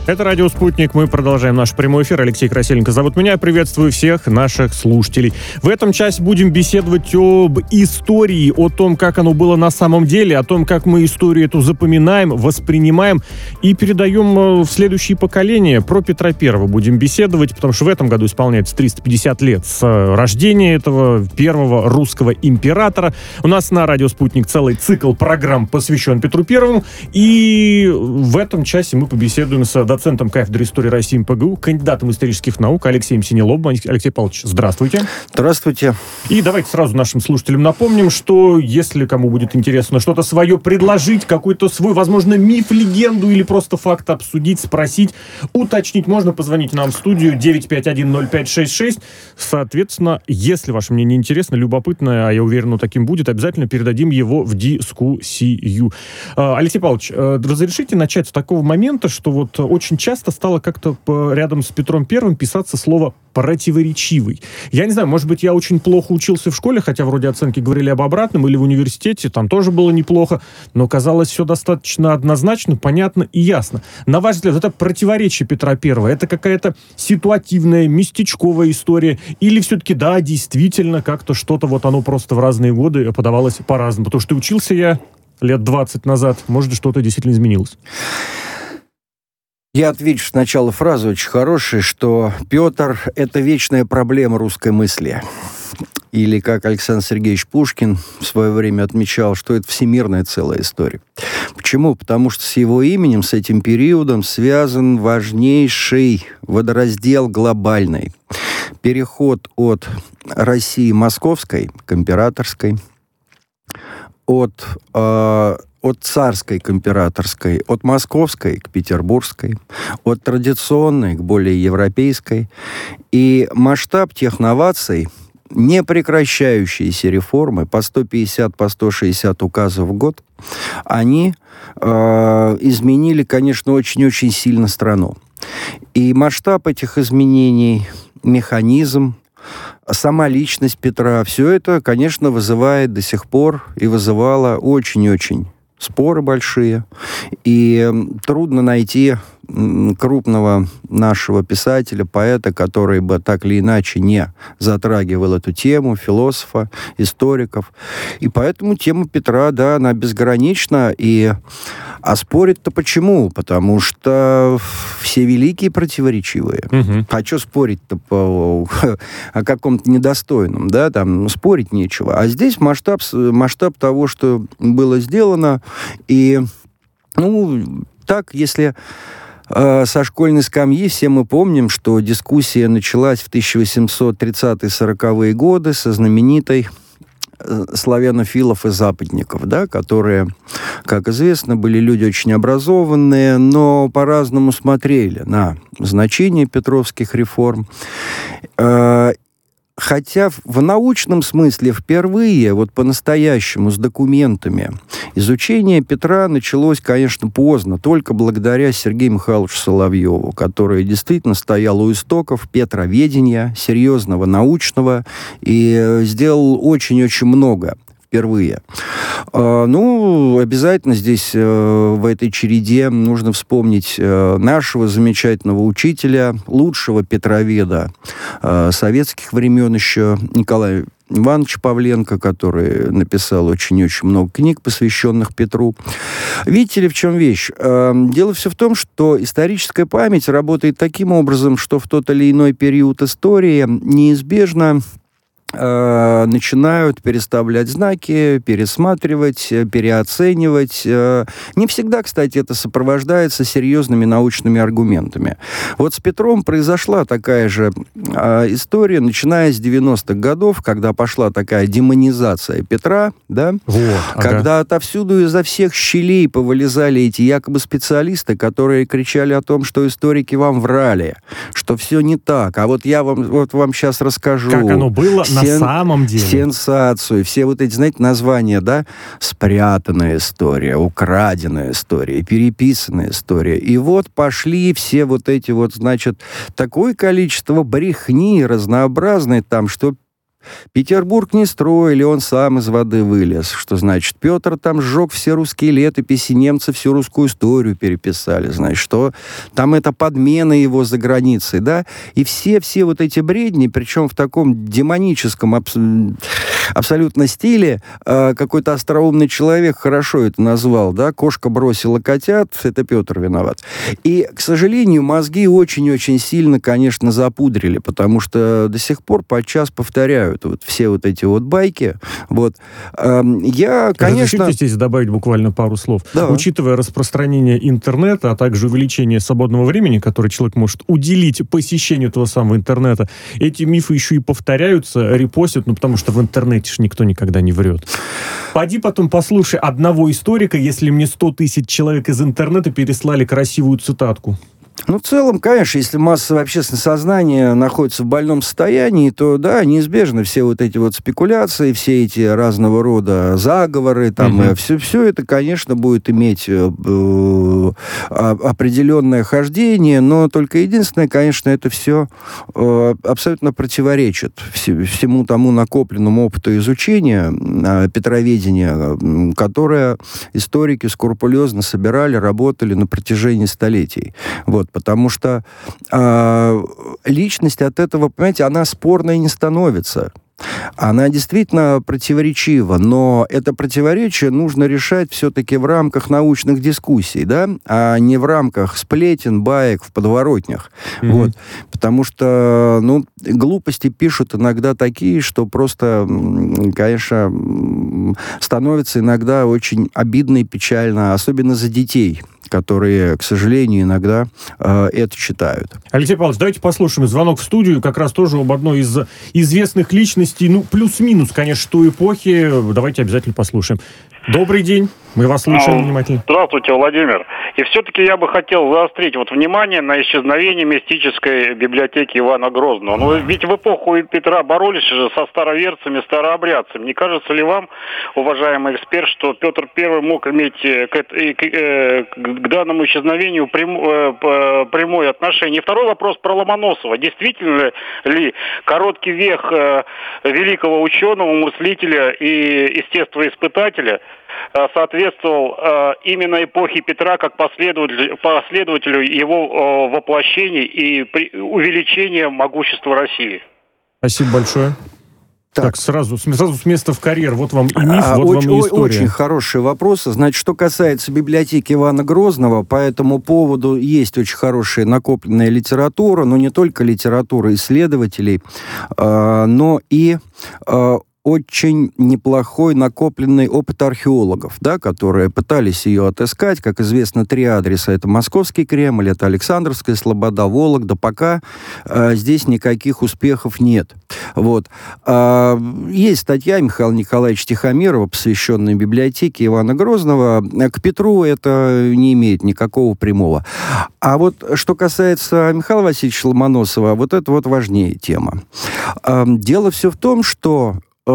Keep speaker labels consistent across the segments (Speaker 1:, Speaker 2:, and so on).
Speaker 1: Это «Радио Спутник». Мы продолжаем наш прямой эфир. Алексей Красильников зовут меня. Приветствую всех наших слушателей. В этом часе будем беседовать об истории, о том, как оно было на самом деле, о том, как мы историю эту запоминаем, воспринимаем и передаем в следующие поколения. Про Петра I будем беседовать, потому что в этом году исполняется 350 лет с рождения этого первого русского императора. У нас на «Радио Спутник» целый цикл программ посвящен Петру Первому. И в этом часе мы побеседуем с доцентом кафедры истории России МПГУ, кандидатом исторических наук Алексеем Синелобовым. Алексей Павлович, здравствуйте.
Speaker 2: Здравствуйте.
Speaker 1: И давайте сразу нашим слушателям напомним, что если кому будет интересно что-то свое предложить, какой-то свой, возможно, миф, легенду или просто факт обсудить, спросить, уточнить, можно позвонить нам в студию 951-0566. Соответственно, если ваше мнение интересно, любопытно, а я уверен, таким будет, обязательно передадим его в дискуссию. Алексей Павлович, разрешите начать с такого момента, что вот очень часто стало как-то рядом с Петром Первым писаться слово «противоречивый». Я не знаю, может быть, я очень плохо учился в школе, хотя вроде оценки говорили об обратном, или в университете, там тоже было неплохо, но казалось все достаточно однозначно, понятно и ясно. На ваш взгляд, это противоречие Петра Первого, это какая-то ситуативная, местечковая история, или все-таки, да, действительно, как-то что-то вот оно просто в разные годы подавалось по-разному? Потому что учился я лет 20 назад, может, что-то действительно изменилось.
Speaker 2: Я отвечу сначала фразу очень хорошая, что Петр – это вечная проблема русской мысли. Или, как Александр Сергеевич Пушкин в свое время отмечал, что это всемирная целая история. Почему? Потому что с его именем, с этим периодом связан важнейший водораздел глобальный. Переход от России московской к императорской, от царской к императорской, от московской к петербургской, от традиционной к более европейской. И масштаб тех новаций, непрекращающиеся реформы, по 150, по 160 указов в год, они изменили, конечно, очень-очень сильно страну. И масштаб этих изменений, механизм, сама личность Петра, все это, конечно, вызывает до сих пор и вызывало очень-очень споры большие. И трудно найти крупного нашего писателя, поэта, который бы так или иначе не затрагивал эту тему, философа, историков. И поэтому тема Петра, да, она безгранична. А спорить-то почему? Потому что все великие противоречивые. Угу. А что спорить-то о каком-то недостойном, да? Там спорить нечего. А здесь масштаб того, что было сделано. И, так, если со школьной скамьи все мы помним, что дискуссия началась в 1830-40-е годы со знаменитой славянофилов и западников, да, которые, как известно, были люди очень образованные, но по-разному смотрели на значение петровских реформ. Хотя в научном смысле впервые, вот по-настоящему, с документами, изучение Петра началось, конечно, поздно, только благодаря Сергею Михайловичу Соловьеву, который действительно стоял у истоков петроведения, серьезного, научного, и сделал очень-очень много впервые. Обязательно здесь, в этой череде, нужно вспомнить нашего замечательного учителя, лучшего петроведа советских времен еще, Николая Ивановича Павленко, который написал очень-очень много книг, посвященных Петру. Видите ли, в чем вещь? Дело все в том, что историческая память работает таким образом, что в тот или иной период истории неизбежно начинают переставлять знаки, пересматривать, переоценивать. Не всегда, кстати, это сопровождается серьезными научными аргументами. Вот с Петром произошла такая же история, начиная с 90-х годов, когда пошла такая демонизация Петра, да? Когда отовсюду изо всех щелей повылезали эти якобы специалисты, которые кричали о том, что историки вам врали, что все не так. А вот я вам сейчас расскажу.
Speaker 1: Как оно было на самом деле.
Speaker 2: Сенсацию. Все вот эти, знаете, названия, да? Спрятанная история, украденная история, переписанная история. И вот пошли все вот эти вот, значит, такое количество брехни разнообразной там, что Петербург не строили, он сам из воды вылез. Что значит? Петр там сжег все русские летописи, немцы всю русскую историю переписали. Значит, что там это подмена его за границей, да? И все вот эти бредни, причем в таком демоническом абсолютно стиле, какой-то остроумный человек хорошо это назвал, да? Кошка бросила котят, это Петр виноват. И, к сожалению, мозги очень-очень сильно, конечно, запудрили, потому что до сих пор подчас повторяют вот все вот эти вот байки. Вот. Я, конечно...
Speaker 1: Разрешите здесь добавить буквально пару слов?
Speaker 2: Да.
Speaker 1: Учитывая распространение интернета, а также увеличение свободного времени, которое человек может уделить посещению этого самого интернета, эти мифы еще и повторяются, репостят, потому что в интернете ж никто никогда не врет. Пойди потом послушай одного историка, если мне 100 тысяч человек из интернета переслали красивую цитатку.
Speaker 2: Ну, в целом, конечно, если массовое общественное сознание находится в больном состоянии, то, да, неизбежно все вот эти вот спекуляции, все эти разного рода заговоры, там, все это, конечно, будет иметь определенное хождение, но только единственное, конечно, это все абсолютно противоречит всему тому накопленному опыту изучения петроведения, которое историки скрупулезно собирали, работали на протяжении столетий. Вот. Потому что личность от этого, понимаете, она спорной не становится. Она действительно противоречива, но это противоречие нужно решать все-таки в рамках научных дискуссий, да, а не в рамках сплетен, баек в подворотнях. Вот. Потому что, глупости пишут иногда такие, что просто, конечно, становится иногда очень обидно и печально, особенно за детей, которые, к сожалению, иногда это читают.
Speaker 1: Алексей Павлович, давайте послушаем звонок в студию, как раз тоже об одной из известных личностей, плюс-минус, конечно, той эпохи. Давайте обязательно послушаем. Добрый день, мы вас слушаем внимательно.
Speaker 3: Здравствуйте, Владимир. И все-таки я бы хотел заострить внимание на исчезновение мистической библиотеки Ивана Грозного. Ведь в эпоху Петра боролись же со староверцами, старообрядцами. Не кажется ли вам, уважаемый эксперт, что Петр I мог иметь к данному исчезновению прямое отношение? И второй вопрос про Ломоносова. Действительно ли короткий век великого ученого, мыслителя и естествоиспытателя соответствовал именно эпохе Петра как последователю его воплощений и увеличения могущества России?
Speaker 1: Спасибо большое. Так, сразу с места в карьер. Вот вам и миф, вот вам и история.
Speaker 2: Очень хороший вопрос. Значит, что касается библиотеки Ивана Грозного, по этому поводу есть очень хорошая накопленная литература, но не только литература исследователей, но и очень неплохой накопленный опыт археологов, да, которые пытались ее отыскать. Как известно, 3 адреса. Это Московский Кремль, это Александровская Слобода, Вологда. Пока здесь никаких успехов нет. Вот. Есть статья Михаила Николаевича Тихомирова, посвященная библиотеке Ивана Грозного. К Петру это не имеет никакого прямого. А вот что касается Михаила Васильевича Ломоносова, вот это вот важнее тема. Дело все в том, что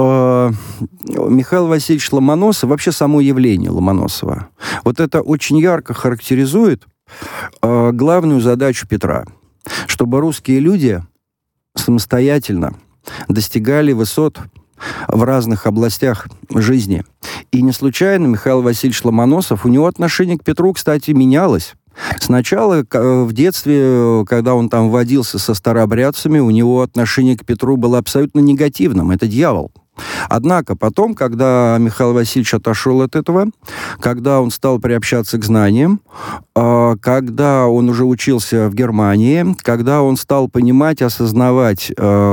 Speaker 2: Михаил Васильевич Ломоносов, вообще само явление Ломоносова, вот это очень ярко характеризует главную задачу Петра, чтобы русские люди самостоятельно достигали высот в разных областях жизни. И не случайно Михаил Васильевич Ломоносов, у него отношение к Петру, кстати, менялось. Сначала в детстве, когда он там водился со старообрядцами, у него отношение к Петру было абсолютно негативным. Это дьявол. Однако потом, когда Михаил Васильевич отошел от этого, когда он стал приобщаться к знаниям, когда он уже учился в Германии, когда он стал понимать, осознавать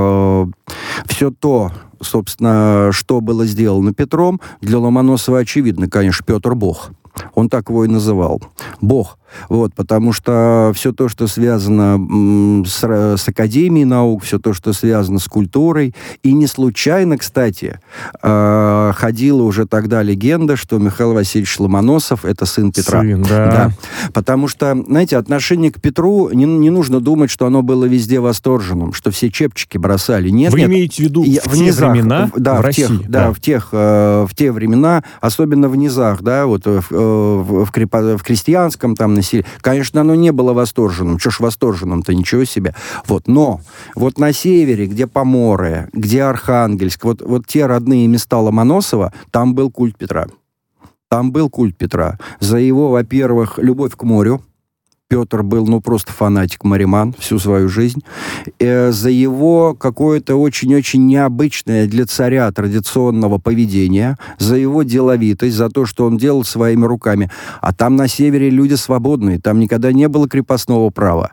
Speaker 2: все то, собственно, что было сделано Петром, для Ломоносова очевидно, конечно, Петр Бог. Он так его и называл. Бог. Вот, потому что все то, что связано с Академией наук, все то, что связано с культурой, и не случайно, кстати, ходила уже тогда легенда, что Михаил Васильевич Ломоносов — это сын Петра.
Speaker 1: Сын, да.
Speaker 2: Потому что, знаете, отношение к Петру, не нужно думать, что оно было везде восторженным, что все чепчики бросали. Нет,
Speaker 1: Вы имеете в виду в те времена в России?
Speaker 2: В те времена, особенно в низах, да, вот в крестьянстве, крестьянском там населении. Конечно, оно не было восторженным. Чё ж восторженным-то, ничего себе. Вот. Но вот на севере, где Поморье, где Архангельск, вот те родные места Ломоносова, там был культ Петра. Там был культ Петра. За его, во-первых, любовь к морю. Петр был, просто фанатик-мариман всю свою жизнь. За его какое-то очень-очень необычное для царя традиционного поведения, за его деловитость, за то, что он делал своими руками. А там на севере люди свободные, там никогда не было крепостного права.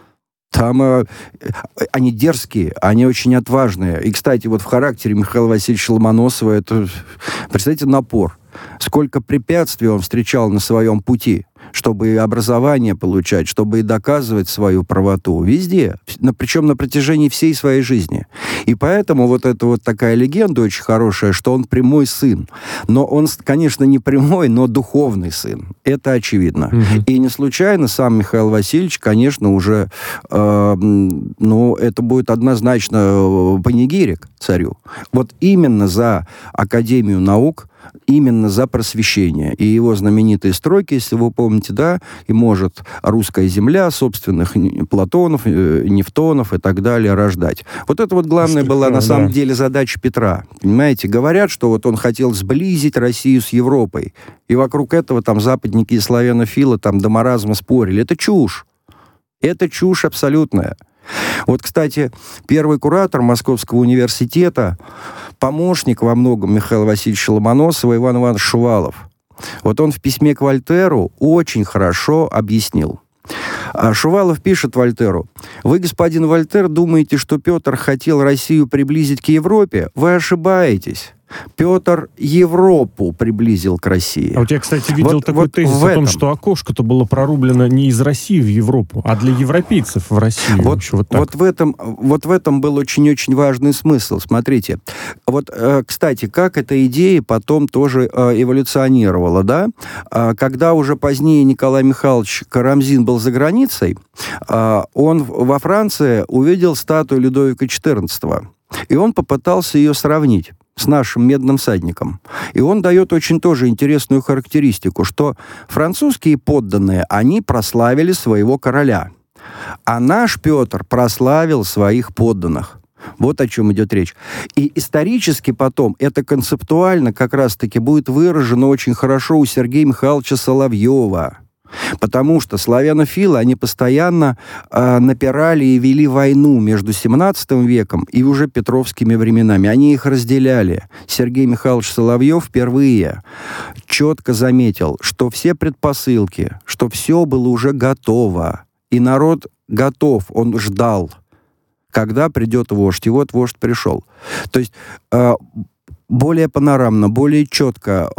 Speaker 2: Там они дерзкие, они очень отважные. И, кстати, вот в характере Михаила Васильевича Ломоносова это, представьте, напор. Сколько препятствий он встречал на своем пути, чтобы и образование получать, чтобы и доказывать свою правоту. Везде. Причем на протяжении всей своей жизни. И поэтому вот эта вот такая легенда очень хорошая, что он прямой сын. Но он, конечно, не прямой, но духовный сын. Это очевидно. И не случайно сам Михаил Васильевич, конечно, уже это будет однозначно панигирик царю. Вот именно за Академию наук, именно за просвещение. И его знаменитые строки, если вы помните, да, и может русская земля собственных Платонов, Нефтонов и так далее рождать. Вот это вот главная была на самом деле задача Петра. Понимаете, говорят, что вот он хотел сблизить Россию с Европой. И вокруг этого там западники и славянофилы там до маразма спорили. Это чушь. Это чушь абсолютная. Вот, кстати, первый куратор Московского университета, помощник во многом Михаила Васильевича Ломоносова, Иван Иванович Шувалов. Вот он в письме к Вольтеру очень хорошо объяснил. Шувалов пишет Вольтеру: «Вы, господин Вольтер, думаете, что Петр хотел Россию приблизить к Европе? Вы ошибаетесь. Петр Европу приблизил к России».
Speaker 1: А вот я, кстати, видел такой тезис о том, что окошко-то было прорублено не из России в Европу, а для европейцев в Россию.
Speaker 2: Вот в этом был очень-очень важный смысл. Смотрите, вот, кстати, как эта идея потом тоже эволюционировала, да? Когда уже позднее Николай Михайлович Карамзин был за границей, он во Франции увидел статую Людовика XIV, и он попытался ее сравнить с нашим медным всадником. И он дает очень тоже интересную характеристику, что французские подданные, они прославили своего короля, а наш Петр прославил своих подданных. Вот о чем идет речь. И исторически потом это концептуально как раз-таки будет выражено очень хорошо у Сергея Михайловича Соловьева. Потому что славянофилы, они постоянно напирали и вели войну между 17 веком и уже петровскими временами. Они их разделяли. Сергей Михайлович Соловьев впервые четко заметил, что все предпосылки, что все было уже готово. И народ готов, он ждал, когда придет вождь. И вот вождь пришел. То есть более панорамно, более четко,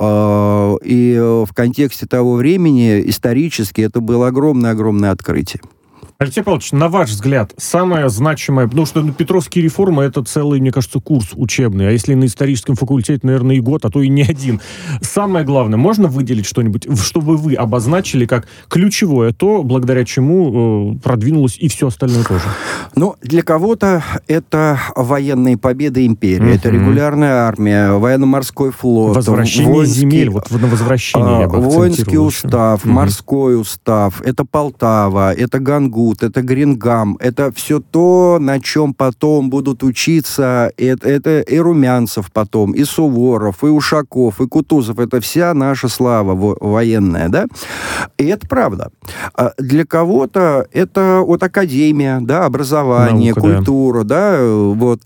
Speaker 2: и в контексте того времени исторически это было огромное-огромное открытие.
Speaker 1: Алексей Павлович, на ваш взгляд, самое значимое, потому что Петровские реформы — это целый, мне кажется, курс учебный, а если на историческом факультете, наверное, и год, а то и не один. Самое главное, можно выделить что-нибудь, чтобы вы обозначили как ключевое то, благодаря чему продвинулось и все остальное тоже?
Speaker 2: Ну, для кого-то это военные победы империи, это регулярная армия, военно-морской флот,
Speaker 1: возвращение земель, вот на возвращение я бы акцентировал.
Speaker 2: Воинский устав, морской устав, это Полтава, это Гангут, это Грингам, это все то, на чем потом будут учиться, это и Румянцев потом, и Суворов, и Ушаков, и Кутузов, это вся наша слава военная, да? И это правда. Для кого-то это вот академия, да, образование, наука, культура, да, вот.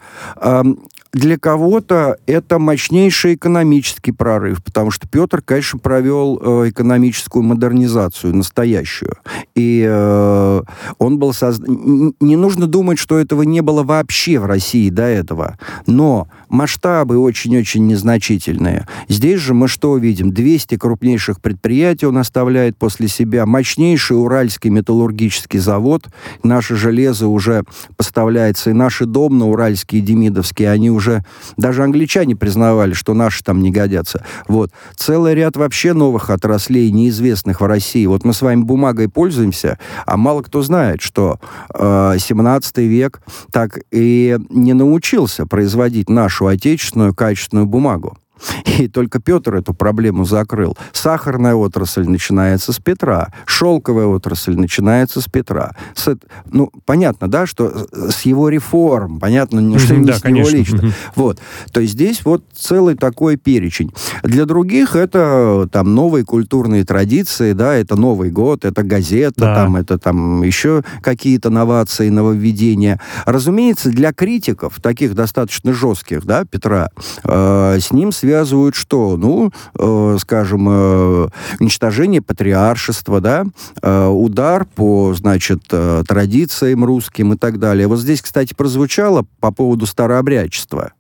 Speaker 2: Для кого-то это мощнейший экономический прорыв, потому что Петр, конечно, провел экономическую модернизацию, настоящую. И он был не нужно думать, что этого не было вообще в России до этого. Но масштабы очень-очень незначительные. Здесь же мы что видим? 200 крупнейших предприятий он оставляет после себя. Мощнейший Уральский металлургический завод. Наше железо уже поставляется. И наши домно-уральские, демидовские, они уже даже англичане признавали, что наши там не годятся. Вот. Целый ряд вообще новых отраслей, неизвестных в России. Вот мы с вами бумагой пользуемся, а мало кто знает, что 17 век так и не научился производить нашу отечественную качественную бумагу. И только Петр эту проблему закрыл. Сахарная отрасль начинается с Петра. Шелковая отрасль начинается с Петра. Понятно, да, что с его реформ, понятно, что не с него лично. Вот. То есть здесь вот целый такой перечень. Для других это там новые культурные традиции, да, это Новый год, это газета, да. Это еще какие-то новации, нововведения. Разумеется, для критиков, таких достаточно жестких, да, Петра, с ним связывают что? Скажем, уничтожение патриаршества, да, удар по, традициям русским и так далее. Вот здесь, кстати, прозвучало по поводу старообрядчества.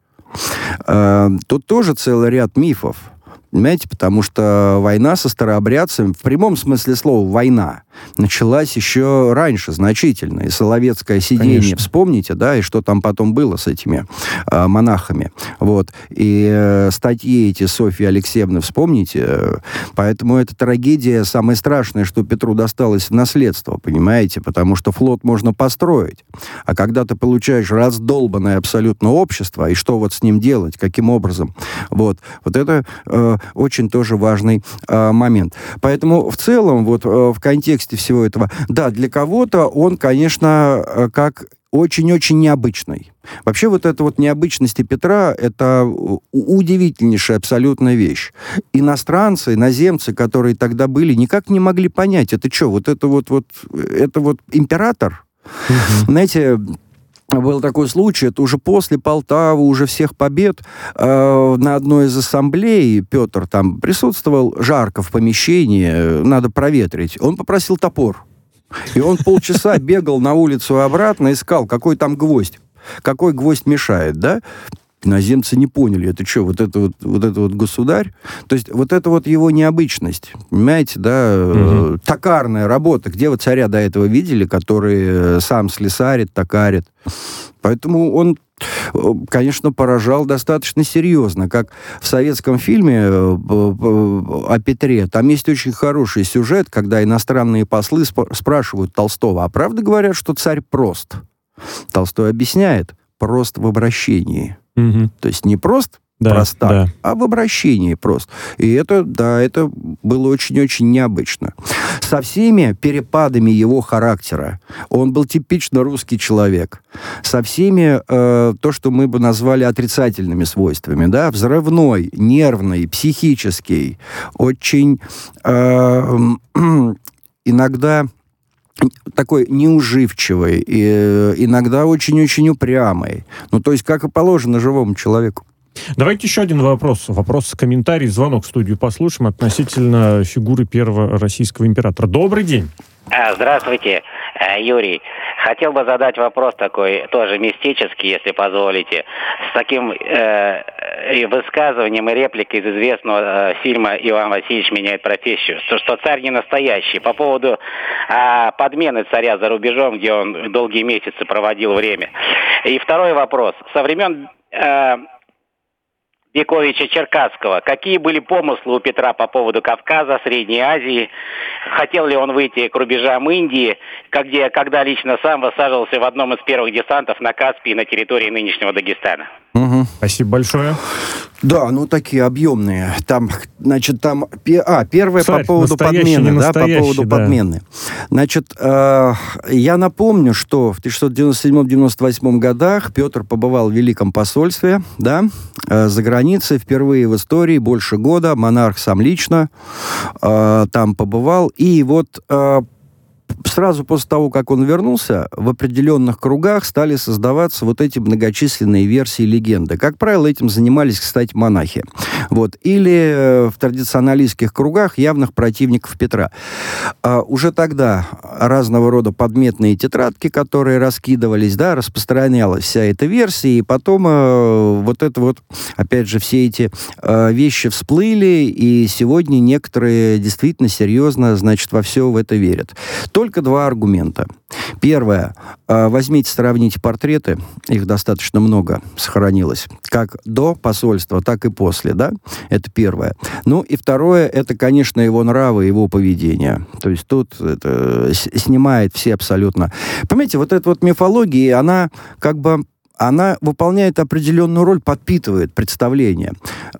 Speaker 2: Тут тоже целый ряд мифов. Понимаете, потому что война со старообрядцами, в прямом смысле слова война, началась еще раньше, значительно. И Соловецкое сидение, конечно. Вспомните, да, и что там потом было с этими монахами. Вот. И статьи эти Софьи Алексеевны, вспомните. Поэтому эта трагедия самое страшное, что Петру досталось в наследство, понимаете? Потому что флот можно построить. А когда ты получаешь раздолбанное абсолютно общество, и что вот с ним делать, каким образом? Вот это... очень тоже важный момент. Поэтому в целом, вот в контексте всего этого, да, для кого-то он, конечно, как очень-очень необычный. Вообще вот эта вот необычность Петра — это удивительнейшая абсолютная вещь. Иностранцы, иноземцы, которые тогда были, никак не могли понять, это что, это император? Знаете... Был такой случай, это уже после Полтавы, уже всех побед, на одной из ассамблей Петр там присутствовал, жарко в помещении, надо проветрить. Он попросил топор. И он полчаса бегал на улицу и обратно, искал, какой там гвоздь. Какой гвоздь мешает, да? Иноземцы не поняли, это что, вот это вот государь? То есть вот это вот его необычность, понимаете, да? Токарная работа. Где вы царя до этого видели, который сам слесарит, токарит? Поэтому он, конечно, поражал достаточно серьезно. Как в советском фильме о Петре, там есть очень хороший сюжет, когда иностранные послы спрашивают Толстого, а правда говорят, что царь прост? Толстой объясняет, прост в обращении. То есть не прост, проста, а в обращении прост. И это было очень-очень необычно. Со всеми перепадами его характера. Он был типично русский человек. Со всеми то, что мы бы назвали отрицательными свойствами, да, взрывной, нервный, психический, очень иногда такой неуживчивый, и иногда очень-очень упрямый. То есть, как и положено живому человеку.
Speaker 1: Давайте еще один вопрос. Комментарий, звонок в студию послушаем относительно фигуры первого российского императора. Добрый день.
Speaker 4: Здравствуйте, Юрий. Хотел бы задать вопрос такой, тоже мистический, если позволите, с таким высказыванием и репликой из известного фильма «Иван Васильевич меняет профессию», что царь не настоящий. По поводу подмены царя за рубежом, где он долгие месяцы проводил время. И второй вопрос. Со времен Бековича Черкасского. Какие были помыслы у Петра по поводу Кавказа, Средней Азии? Хотел ли он выйти к рубежам Индии, когда лично сам высаживался в одном из первых десантов на Каспии на территории нынешнего Дагестана?
Speaker 1: Спасибо большое.
Speaker 2: Да, такие объемные. Первое царь, по поводу подмены. Подмены. Значит, я напомню, что в 1697-98 годах Петр побывал в Великом посольстве, да, за границей, впервые в истории, больше года, монарх сам лично там побывал. И вот сразу после того, как он вернулся, в определенных кругах стали создаваться вот эти многочисленные версии легенды. Как правило, этим занимались, кстати, монахи. Или в традиционалистских кругах явных противников Петра. Уже тогда разного рода подметные тетрадки, которые раскидывались, да, распространялась вся эта версия, и потом опять же, все эти вещи всплыли, и сегодня некоторые действительно серьезно, во все в это верят. Только два аргумента. Первое. Возьмите, сравните портреты. Их достаточно много сохранилось. Как до посольства, так и после, да? Это первое. И второе, это, конечно, его нравы, его поведение. То есть тут это снимает все абсолютно. Понимаете, вот эта вот мифология, она как бы она выполняет определенную роль, подпитывает представление.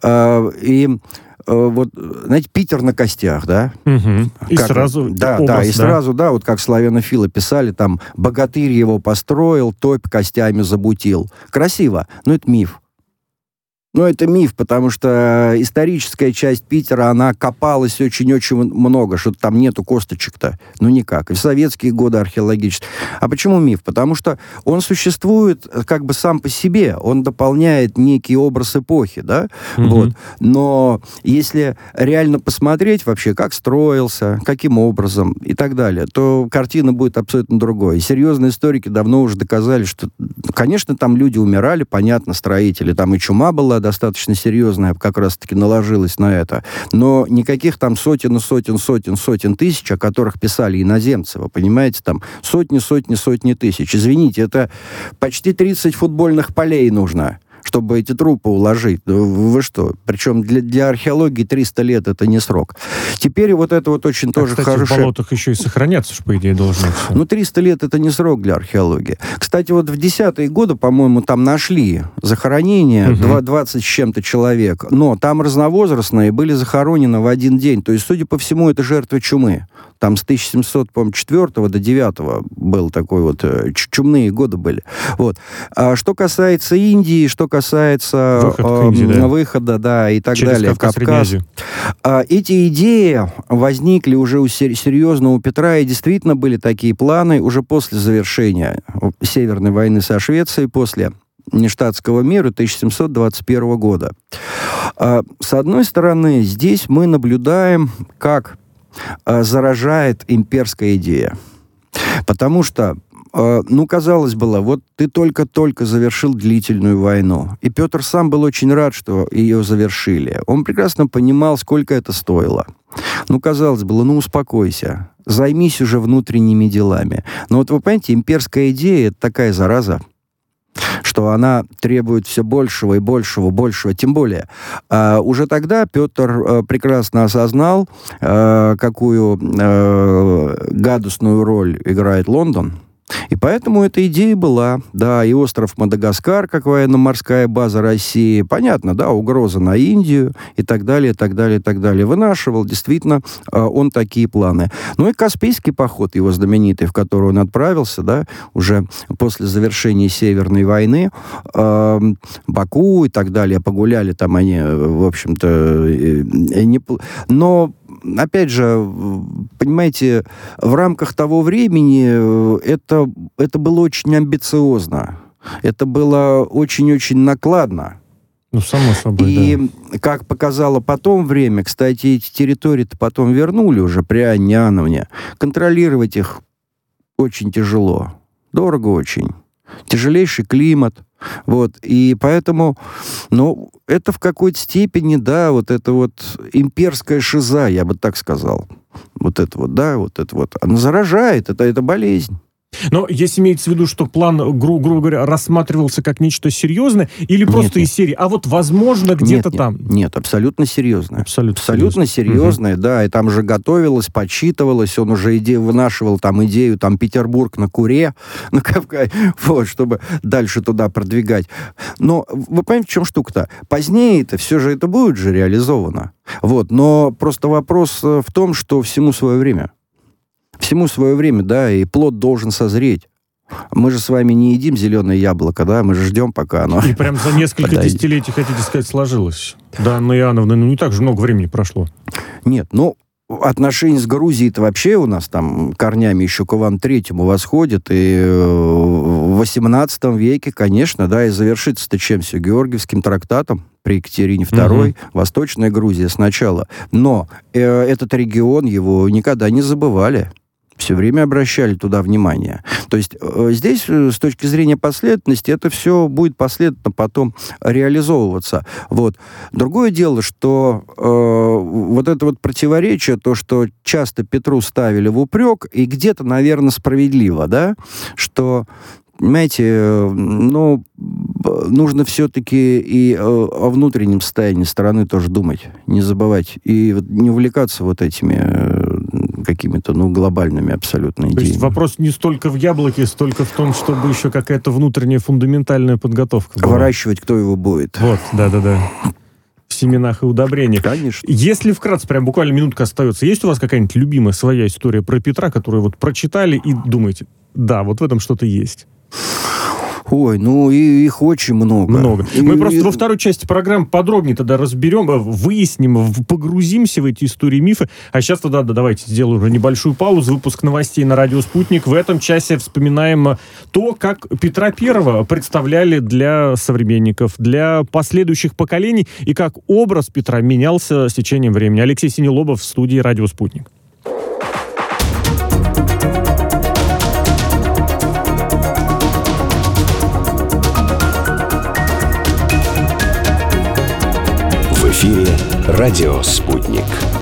Speaker 2: Вот, знаете, Питер на костях, да?
Speaker 1: Угу. И
Speaker 2: как,
Speaker 1: сразу
Speaker 2: да,
Speaker 1: образ,
Speaker 2: да, и сразу, да, вот как славянофилы писали, там, богатырь его построил, топь костями забутил. Красиво, но это миф. Но это миф, потому что историческая часть Питера, она копалась очень-очень много, что там нету косточек-то. Ну, никак. И в советские годы археологические. А почему миф? Потому что он существует как бы сам по себе. Он дополняет некий образ эпохи, да? Вот. Но если реально посмотреть вообще, как строился, каким образом и так далее, то картина будет абсолютно другой. И серьезные историки давно уже доказали, что, конечно, там люди умирали, понятно, строители. Там и чума была достаточно серьезная, как раз-таки наложилась на это. Но никаких там сотен тысяч, о которых писали иноземцы, вы понимаете, там сотни тысяч. Извините, это почти 30 футбольных полей нужно, чтобы эти трупы уложить. Вы что? Причем для археологии 300 лет это не срок. Теперь вот это вот очень тоже
Speaker 1: кстати,
Speaker 2: хорошее...
Speaker 1: в болотах еще и сохраняться, по идее, должно все.
Speaker 2: Ну, 300 лет это не срок для археологии. Кстати, вот в 10-е годы, по-моему, там нашли захоронение 20 с чем-то человек, но там разновозрастные были захоронены в один день. То есть, судя по всему, это жертвы чумы. Там с 1704 до 9 был такой вот... Чумные годы были. Вот. А что касается Индии, что касается выхода, да, и так
Speaker 1: через
Speaker 2: далее,
Speaker 1: Кавказ.
Speaker 2: Эти идеи возникли уже серьезно у Петра, и действительно были такие планы уже после завершения Северной войны со Швецией, после Ништадтского мира 1721 года. С одной стороны, здесь мы наблюдаем, как заражает имперская идея. Потому что, казалось бы, вот ты только-только завершил длительную войну. И Петр сам был очень рад, что ее завершили. Он прекрасно понимал, сколько это стоило. Казалось бы, успокойся. Займись уже внутренними делами. Но вот вы понимаете, имперская идея — это такая зараза, что она требует все большего и большего. Тем более, уже тогда Петр прекрасно осознал, какую гадостную роль играет Лондон. И поэтому эта идея была, да, и остров Мадагаскар, как военно-морская база России, понятно, да, угроза на Индию и так далее. Вынашивал, действительно, он такие планы. Ну и Каспийский поход, его знаменитый, в который он отправился, да, уже после завершения Северной войны, Баку и так далее, погуляли там они, в общем-то, но... Опять же, понимаете, в рамках того времени это было очень амбициозно. Это было очень-очень накладно.
Speaker 1: Само собой,
Speaker 2: и, как показало потом время, кстати, эти территории-то потом вернули уже при Анне Иоанновне, контролировать их очень тяжело. Дорого очень. Тяжелейший климат. Вот, и поэтому, это в какой-то степени, да, вот это вот имперская шиза, я бы так сказал. Вот это вот. Она заражает, это болезнь.
Speaker 1: Но если имеется в виду, что план, грубо говоря, рассматривался как нечто серьезное, или просто из серии, а вот возможно где-то там?
Speaker 2: Нет, абсолютно серьезное.
Speaker 1: Абсолютно
Speaker 2: серьезное, да, и там же готовилось, подсчитывалось, он уже вынашивал там идею, там, Петербург на Куре, на Кавказе, вот, чтобы дальше туда продвигать. Но вы понимаете, в чем штука-то? Позднее все же это будет же реализовано. Вот, но просто вопрос в том, что всему свое время. Всему свое время, да, и плод должен созреть. Мы же с вами не едим зеленое яблоко, да, мы же ждем, пока оно...
Speaker 1: И прям за несколько десятилетий, хотите сказать, сложилось. Да, Анна Иоанновна, не так же много времени прошло.
Speaker 2: Нет, отношения с Грузией-то вообще у нас там корнями еще к Ивану Третьему восходят, и в XVIII веке, конечно, да, и завершится-то чем все? Георгиевским трактатом при Екатерине II, Восточная Грузия сначала. Но этот регион, его никогда не забывали. Все время обращали туда внимание. То есть здесь, с точки зрения последовательности, это все будет последовательно потом реализовываться. Вот. Другое дело, что вот это вот противоречие, то, что часто Петру ставили в упрек, и где-то, наверное, справедливо, да, что... Понимаете, нужно все-таки и о внутреннем состоянии страны тоже думать, не забывать, и не увлекаться вот этими какими-то, глобальными абсолютно идеями.
Speaker 1: То есть вопрос не столько в яблоке, столько в том, чтобы еще какая-то внутренняя фундаментальная подготовка была.
Speaker 2: Выращивать кто его будет.
Speaker 1: Вот, да-да-да. В семенах и удобрениях.
Speaker 2: Конечно.
Speaker 1: Если вкратце, прям буквально минутка остается, есть у вас какая-нибудь любимая своя история про Петра, которую вот прочитали и думаете, да, вот в этом что-то есть?
Speaker 2: Ой, и их очень много.
Speaker 1: Мы просто во второй части программы подробнее тогда разберем, выясним, погрузимся в эти истории, мифы. А сейчас тогда давайте сделаем уже небольшую паузу, выпуск новостей на радио «Спутник». В этом часе вспоминаем то, как Петра Первого представляли для современников, для последующих поколений, и как образ Петра менялся с течением времени. Алексей Синелобов в студии «Радио Спутник».
Speaker 5: В эфире «Радио Спутник».